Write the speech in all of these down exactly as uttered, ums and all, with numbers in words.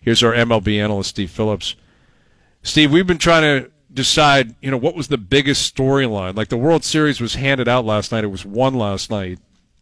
Here's our M L B analyst, Steve Phillips. Steve, we've been trying to decide, you know, what was the biggest storyline. Like the World Series was handed out last night. It was won last night.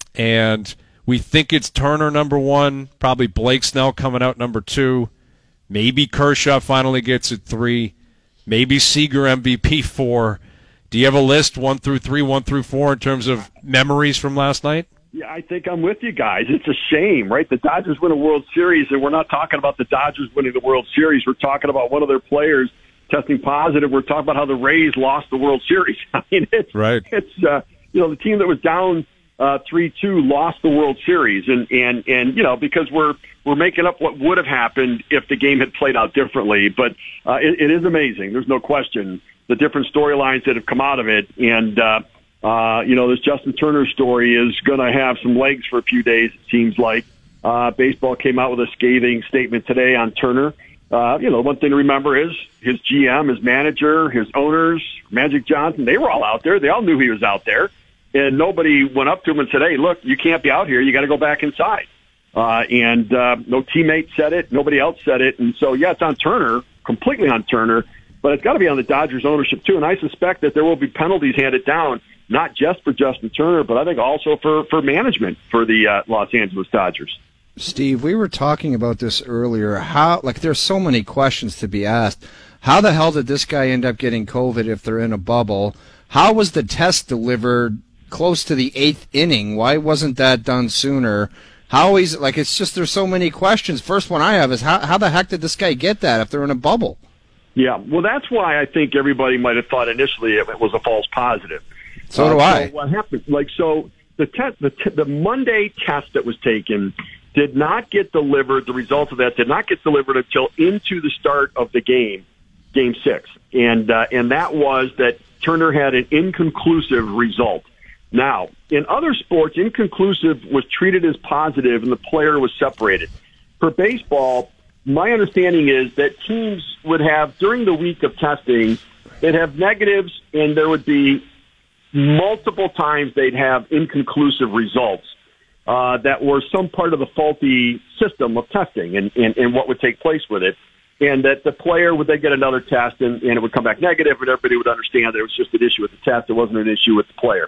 And we think it's Turner number one, probably Blake Snell coming out number two. Maybe Kershaw finally gets it three. Maybe Seager M V P four. Do you have a list one through three, one through four in terms of memories from last night? Yeah, I think I'm with you guys. It's a shame, right? The Dodgers win a World Series, and we're not talking about the Dodgers winning the World Series. We're talking about one of their players testing positive. We're talking about how the Rays lost the World Series. I mean, it's right. It's uh, you know, the team that was down uh, three two lost the World Series, and and and you know, because we're we're making up what would have happened if the game had played out differently. But uh, it, it is amazing. There's no question the different storylines that have come out of it, and uh, uh, you know, this Justin Turner story is going to have some legs for a few days. It seems like uh, baseball came out with a scathing statement today on Turner. Uh, you know, one thing to remember is his G M, his manager, his owners, Magic Johnson, they were all out there. They all knew he was out there. And nobody went up to him and said, hey, look, you can't be out here. You got to go back inside. Uh, and uh, no teammate said it. Nobody else said it. And so, yeah, it's on Turner, completely on Turner. But it's got to be on the Dodgers ownership, too. And I suspect that there will be penalties handed down, not just for Justin Turner, but I think also for, for management for the uh, Los Angeles Dodgers. Steve, we were talking about this earlier. How, like, there's so many questions to be asked. How the hell did this guy end up getting COVID if they're in a bubble? How was the test delivered close to the eighth inning? Why wasn't that done sooner? How is like, it's just, there's so many questions. First one I have is how, how the heck did this guy get that if they're in a bubble? Yeah, well, that's why I think everybody might have thought initially it was a false positive. So do uh, I. So what happened? Like, so the test, the, t- the Monday test that was taken did not get delivered. The results of that did not get delivered until into the start of the game, game six. And, uh, and that was that Turner had an inconclusive result. Now, in other sports, inconclusive was treated as positive and the player was separated. For baseball, my understanding is that teams would have, during the week of testing, they'd have negatives and there would be multiple times they'd have inconclusive results. Uh, that were some part of the faulty system of testing and, and, and what would take place with it. And that the player would then get another test and, and it would come back negative and everybody would understand that it was just an issue with the test. It wasn't an issue with the player.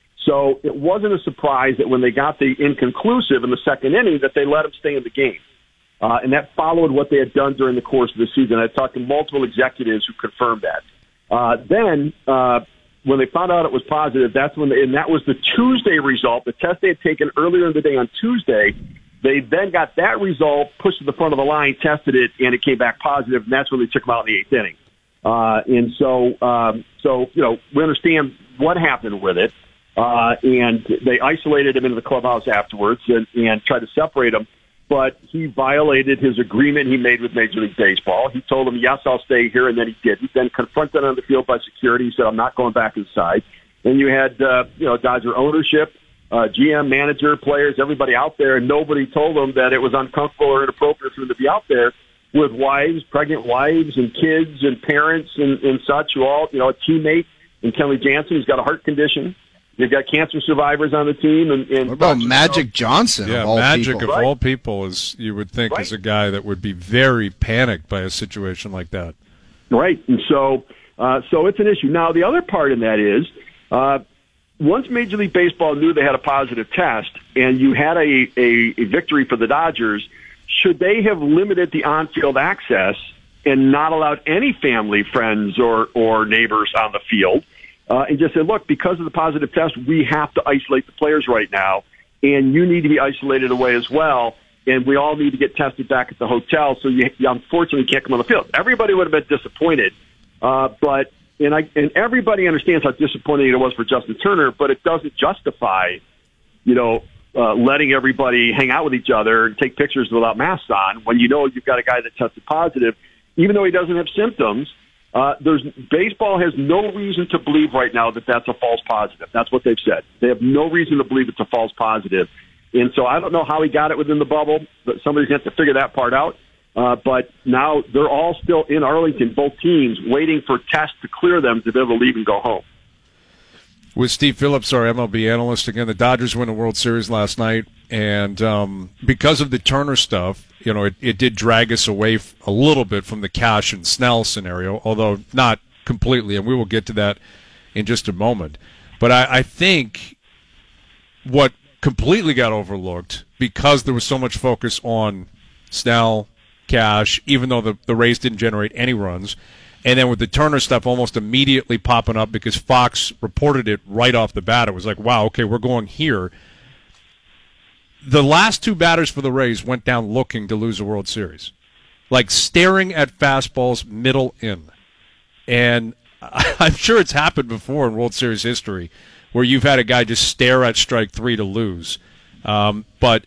So it wasn't a surprise that when they got the inconclusive in the second inning that they let him stay in the game. Uh, and that followed what they had done during the course of the season. I talked to multiple executives who confirmed that. Uh, then, uh, when they found out it was positive, that's when, they, and that was the Tuesday result, the test they had taken earlier in the day on Tuesday. They then got that result, pushed to the front of the line, tested it, and it came back positive, and that's when they took him out in the eighth inning. Uh, and so, um, so, you know, we understand what happened with it, uh, and they isolated him into the clubhouse afterwards and, and tried to separate him. But he violated his agreement he made with Major League Baseball. He told them, yes, I'll stay here, and then he didn't. Then confronted on the field by security. He said, I'm not going back inside. And you had, uh, you know, Dodger ownership, uh, G M, manager, players, everybody out there, and nobody told them that it was uncomfortable or inappropriate for them to be out there with wives, pregnant wives, and kids and parents and, and such, who all, you know, a teammate in Kenley Jansen who's got a heart condition. You've got cancer survivors on the team. And, and what about Magic Johnson? Yeah, of all Magic people? of right. all people is, you would think, right. is a guy that would be very panicked by a situation like that. Right, and so uh, so it's an issue. Now, the other part in that is, uh, once Major League Baseball knew they had a positive test and you had a, a, a victory for the Dodgers, should they have limited the on-field access and not allowed any family, friends, or, or neighbors on the field? Uh, and just said, look, because of the positive test, we have to isolate the players right now, and you need to be isolated away as well, and we all need to get tested back at the hotel, so you, you unfortunately can't come on the field. Everybody would have been disappointed, uh, but and I and everybody understands how disappointing it was for Justin Turner, but it doesn't justify, you know, uh, letting everybody hang out with each other and take pictures without masks on when you know you've got a guy that tested positive, even though he doesn't have symptoms. Uh, there's baseball has no reason to believe right now that that's a false positive. That's what they've said. They have no reason to believe it's a false positive. And so I don't know how he got it within the bubble, but somebody's going to have to figure that part out. Uh, but now they're all still in Arlington, both teams, waiting for tests to clear them to be able to leave and go home. with Steve Phillips, our M L B analyst. Again, the Dodgers win the World Series last night, and um, because of the Turner stuff, you know, it, it did drag us away f- a little bit from the Cash and Snell scenario, although not completely, and we will get to that in just a moment. But I, I think what completely got overlooked, because there was so much focus on Snell, Cash, even though the, the Rays didn't generate any runs, and then with the Turner stuff almost immediately popping up because Fox reported it right off the bat, it was like, wow, okay, we're going here. The last two batters for the Rays went down looking to lose the World Series, like staring at fastballs middle in. And I'm sure it's happened before in World Series history where you've had a guy just stare at strike three to lose. Um, but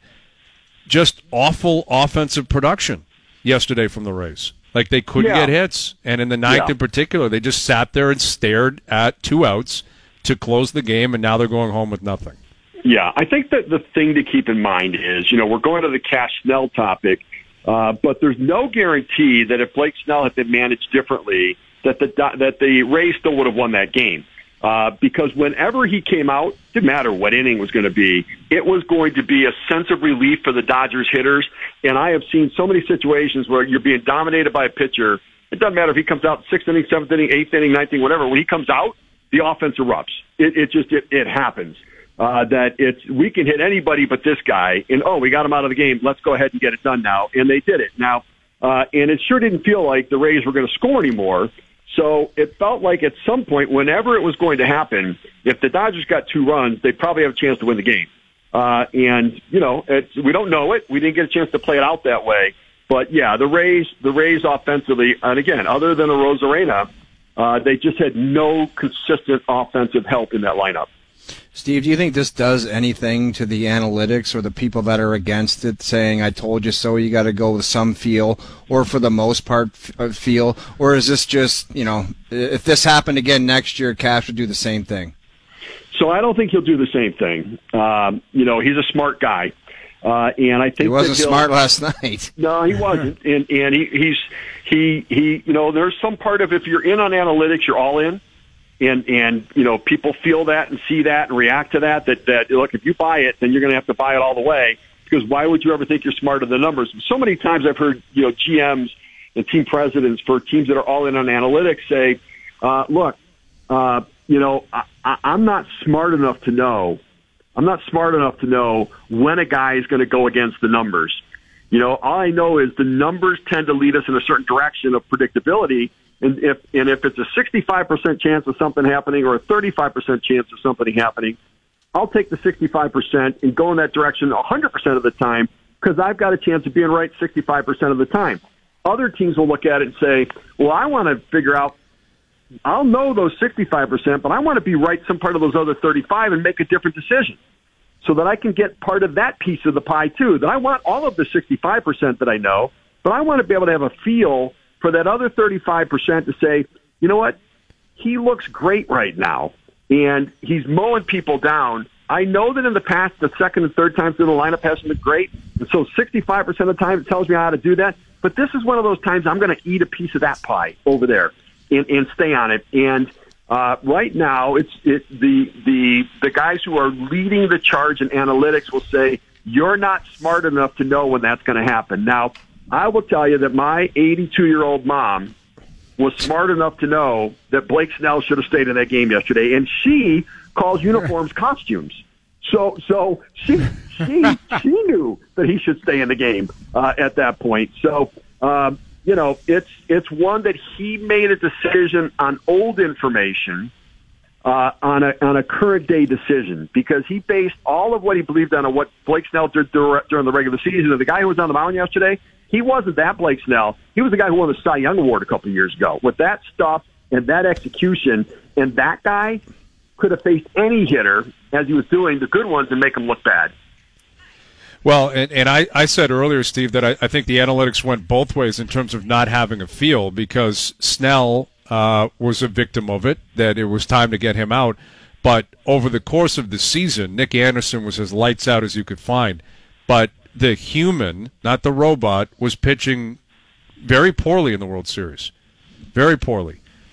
just awful offensive production yesterday from the Rays. Like they couldn't yeah. get hits. And in the ninth yeah. in particular, they just sat there and stared at two outs to close the game, and now they're going home with nothing. Yeah, I think that the thing to keep in mind is, you know, we're going to the Cash Snell topic, uh, but there's no guarantee that if Blake Snell had been managed differently, that the that the Rays still would have won that game. Uh, because whenever he came out, it didn't matter what inning was going to be, it was going to be a sense of relief for the Dodgers hitters. And I have seen so many situations where you're being dominated by a pitcher. It doesn't matter if he comes out sixth inning, seventh inning, eighth inning, ninth inning, whatever. When he comes out, the offense erupts. It, it just it, it happens. Uh, that it's we can hit anybody but this guy, and oh, we got him out of the game. Let's go ahead and get it done now, and they did it. Now, uh, and it sure didn't feel like the Rays were going to score anymore. So it felt like at some point, whenever it was going to happen, if the Dodgers got two runs, they'd probably have a chance to win the game. Uh, and you know, it's, we don't know it. We didn't get a chance to play it out that way. But yeah, the Rays, the Rays offensively, and again, other than a Rosarena, uh, they just had no consistent offensive help in that lineup. Steve, do you think this does anything to the analytics or the people that are against it saying, I told you so, you got to go with some feel, or for the most part feel? Or is this just, you know, if this happened again next year, Cash would do the same thing? So I don't think he'll do the same thing. Um, you know, he's a smart guy. Uh, and I think he wasn't that smart last night. No, he wasn't. and and he, he's, he, he, you know, there's some part of if you're in on analytics, you're all in. And, and, you know, people feel that and see that and react to that, that, that, look, if you buy it, then you're going to have to buy it all the way, because why would you ever think you're smarter than numbers? So many times I've heard, you know, G Ms and team presidents for teams that are all in on analytics say, uh, look, uh, you know, I, I, I'm not smart enough to know, I'm not smart enough to know when a guy is going to go against the numbers. You know, all I know is the numbers tend to lead us in a certain direction of predictability. And if and if it's a sixty-five percent chance of something happening or a thirty-five percent chance of something happening, I'll take the sixty-five percent and go in that direction one hundred percent of the time, because I've got a chance of being right sixty-five percent of the time. Other teams will look at it and say, well, I want to figure out, I'll know those sixty-five percent, but I want to be right some part of those other thirty-five and make a different decision so that I can get part of that piece of the pie too. That I want all of the sixty-five percent that I know, but I want to be able to have a feel for that other thirty-five percent to say, you know what, he looks great right now, and he's mowing people down. I know that in the past, the second and third times in the lineup hasn't been great, and so sixty-five percent of the time it tells me how to do that. But this is one of those times I'm going to eat a piece of that pie over there and, and stay on it. And uh, right now, it's it, the the the guys who are leading the charge in analytics will say, you're not smart enough to know when that's going to happen. Now, I will tell you that my eighty-two-year-old mom was smart enough to know that Blake Snell should have stayed in that game yesterday, and she calls uniforms costumes. So, so she she she knew that he should stay in the game uh, at that point. So, um, you know, it's it's one that he made a decision on old information, uh, on a on a current day decision, because he based all of what he believed on what Blake Snell did during the regular season. And the guy who was on the mound yesterday, he wasn't that Blake Snell. He was the guy who won the Cy Young Award a couple of years ago. With that stuff and that execution, and that guy could have faced any hitter as he was doing, the good ones, and make them look bad. Well, and, and I, I said earlier, Steve, that I, I think the analytics went both ways in terms of not having a feel, because Snell uh, was a victim of it, that it was time to get him out. But over the course of the season, Nick Anderson was as lights out as you could find. But the human, not the robot, was pitching very poorly in the World Series. Very poorly.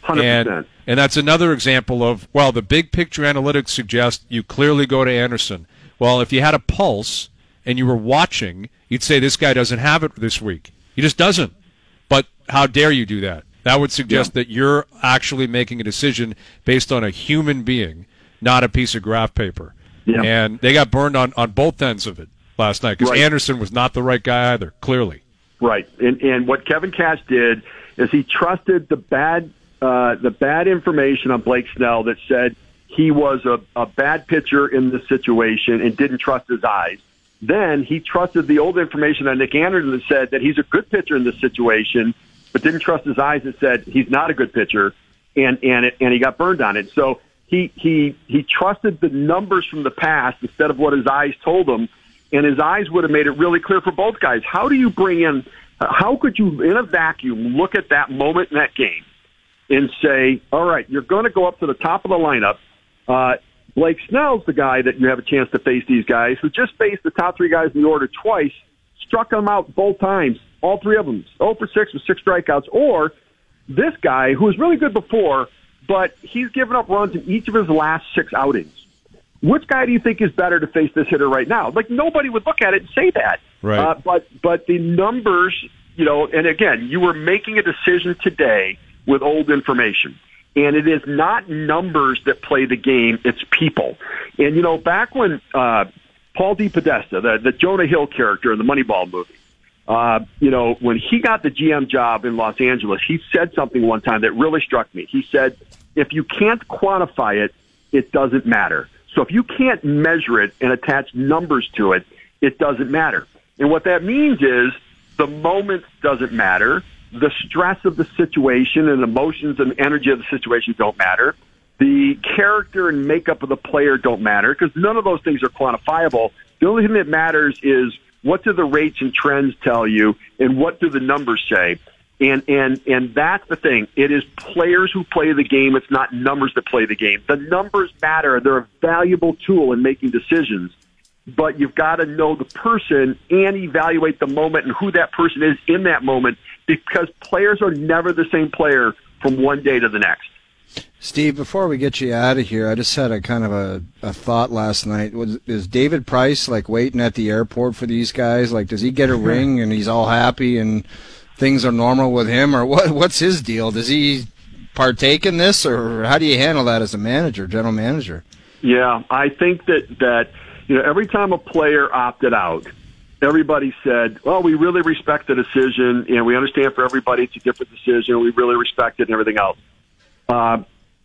one hundred percent. And, and that's another example of, well, the big picture analytics suggest you clearly go to Anderson. Well, if you had a pulse and you were watching, you'd say this guy doesn't have it this week. He just doesn't. But how dare you do that? That would suggest yeah. that you're actually making a decision based on a human being, not a piece of graph paper. Yeah. And they got burned on, on both ends of it last night because right. Anderson was not the right guy either, clearly. Right. And and what Kevin Cash did is he trusted the bad uh, the bad information on Blake Snell that said he was a, a bad pitcher in this situation and didn't trust his eyes. Then he trusted the old information on Nick Anderson that said that he's a good pitcher in this situation, but didn't trust his eyes that said he's not a good pitcher, and and it, and he got burned on it. So he he he trusted the numbers from the past instead of what his eyes told him, and his eyes would have made it really clear for both guys. How do you bring in? How could you, in a vacuum, look at that moment in that game and say, all right, you're going to go up to the top of the lineup. Uh, Blake Snell's the guy that you have a chance to face these guys who just faced the top three guys in the order twice, struck them out both times, all three of them, oh for six with six strikeouts. Or this guy who was really good before, but he's given up runs in each of his last six outings. Which guy do you think is better to face this hitter right now? Like, nobody would look at it and say that. Right. Uh, but but the numbers, you know, and again, you were making a decision today with old information. And it is not numbers that play the game, it's people. And, you know, back when uh, Paul DePodesta, the, the Jonah Hill character in the Moneyball movie, uh, you know, when he got the G M job in Los Angeles, he said something one time that really struck me. He said, if you can't quantify it, it doesn't matter. So if you can't measure it and attach numbers to it, it doesn't matter. And what that means is the moment doesn't matter. The stress of the situation and emotions and energy of the situation don't matter. The character and makeup of the player don't matter because none of those things are quantifiable. The only thing that matters is what do the rates and trends tell you and what do the numbers say? And, and, and that's the thing. It is players who play the game. It's not numbers that play the game. The numbers matter. They're a valuable tool in making decisions. But you've got to know the person and evaluate the moment and who that person is in that moment because players are never the same player from one day to the next. Steve, before we get you out of here, I just had a kind of a, a thought last night. Was, is David Price, like, waiting at the airport for these guys? Like, does he get a ring and he's all happy and things are normal with him? Or what? what's his deal? Does he partake in this? Or how do you handle that as a manager, general manager? Yeah, I think that that – you know, every time a player opted out, everybody said, well, we really respect the decision, and we understand for everybody it's a different decision, we really respect it and everything else. Uh,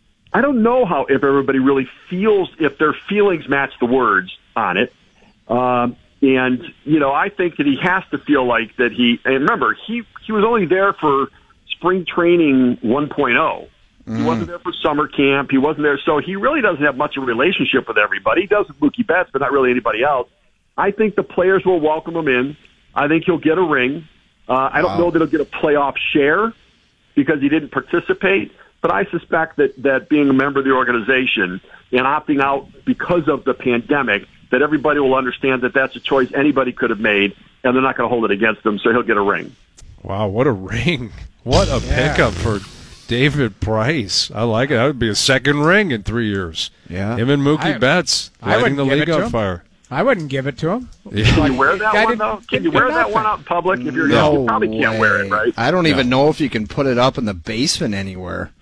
I don't know how if everybody really feels, if their feelings match the words on it. Um, and, you know, I think that he has to feel like that he, and remember, he, he was only there for spring training one point oh. He wasn't there for summer camp. He wasn't there. So he really doesn't have much of a relationship with everybody. He does with Mookie Betts, but not really anybody else. I think the players will welcome him in. I think he'll get a ring. Uh, I don't wow. know that he'll get a playoff share because he didn't participate, but I suspect that, that being a member of the organization and opting out because of the pandemic, that everybody will understand that that's a choice anybody could have made, and they're not going to hold it against him, so he'll get a ring. Wow, what a ring. What a yeah. pickup for David Price. I like it. That would be a second ring in three years. Yeah. Him and Mookie I, Betts lighting the league on fire. I wouldn't give it to him. Yeah. Can you wear that one, though? Can you wear that one out in public? If you're no you probably can't way. wear it, right? I don't no. even know if you can put it up in the basement anywhere.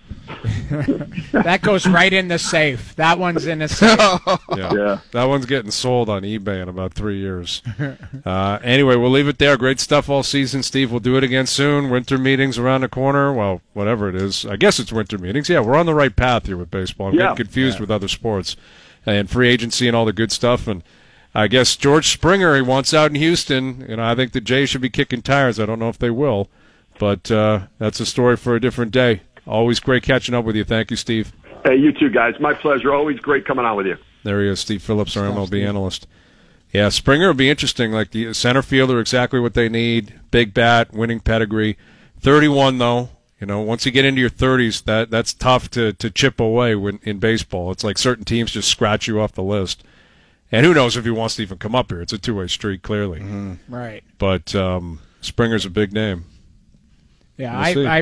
That goes right in the safe. That one's in the safe. yeah. yeah. That one's getting sold on eBay in about three years. Uh, anyway, we'll leave it there. Great stuff all season, Steve. We'll do it again soon. Winter meetings around the corner. Well, whatever it is. I guess it's winter meetings. Yeah, we're on the right path here with baseball. I'm yeah. getting confused yeah. with other sports and free agency and all the good stuff. And I guess George Springer, he wants out in Houston. You know, I think the Jays should be kicking tires. I don't know if they will. But uh, that's a story for a different day. Always great catching up with you. Thank you, Steve. Hey, you too, guys. My pleasure. Always great coming on with you. There he is, Steve Phillips, our M L B analyst. Yeah, Springer will be interesting. Like the center fielder, exactly what they need. Big bat, winning pedigree. thirty-one, though. You know, once you get into your thirties, that that's tough to, to chip away when, in baseball. It's like certain teams just scratch you off the list. And who knows if he wants to even come up here. It's a two-way street, clearly. Mm-hmm. Right. But um, Springer's a big name. Yeah, we'll I, I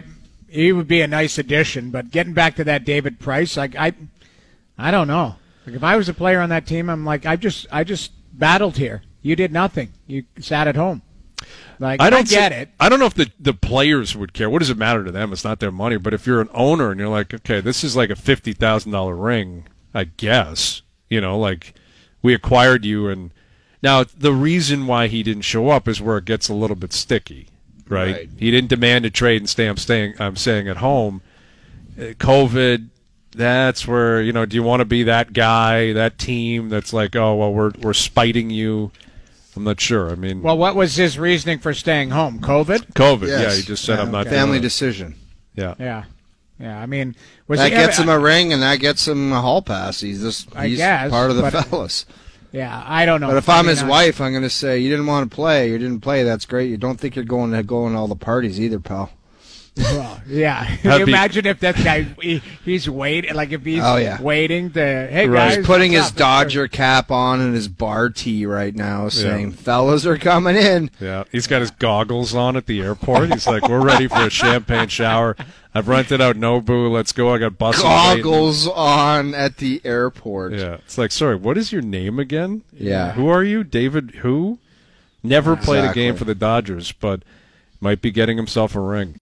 he would be a nice addition. But getting back to that David Price, like I, I don't know. Like if I was a player on that team, I'm like, I just, I just battled here. You did nothing. You sat at home. Like I, don't I get see, it. I don't know if the the players would care. What does it matter to them? It's not their money. But if you're an owner and you're like, okay, this is like a fifty thousand dollar ring, I guess. You know, like we acquired you, and now the reason why he didn't show up is where it gets a little bit sticky, right? right. He didn't demand a trade and stay. I'm staying. I'm staying at home. COVID. That's where, you know. Do you want to be that guy, that team that's like, oh well, we're we're spiting you? I'm not sure. I mean, well, what was his reasoning for staying home? COVID. COVID. Yes. Yeah, he just said, yeah, I'm not. Family doing decision. Yeah. Yeah. Yeah. I mean, was that he, gets I, him a ring, and that gets him a hall pass. He's just I he's guess, part of the but, fellas. Yeah, I don't know. But if I I'm mean, his I, wife, I'm going to say, you didn't want to play. You didn't play. That's great. You don't think you're going to go in all the parties either, pal. Well, yeah. Can you be... imagine if that guy he, he's waiting, like if he's oh, yeah. waiting to, hey right. guys, he's putting his up? Dodger cap on and his bar tee right now, saying, yeah. fellas are coming in. Yeah, he's got his goggles on at the airport. He's like, we're ready for a champagne shower. I've rented out Nobu. Let's go. I got buses. Goggles on at the airport. Yeah, it's like, sorry, what is your name again? Yeah. Who are you? David who? Never exactly. played a game for the Dodgers, but might be getting himself a ring.